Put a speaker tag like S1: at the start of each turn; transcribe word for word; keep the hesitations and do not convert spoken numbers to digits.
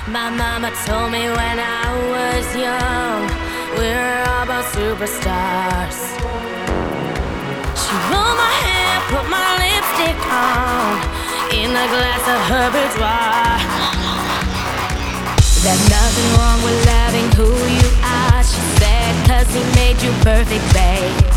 S1: My mama told me when I was young, we're all about superstars. She rolled my hair, put my lipstick on, in a glass of her boudoir. There's nothing wrong with loving who you are, she said, 'cause he made you perfect, babe.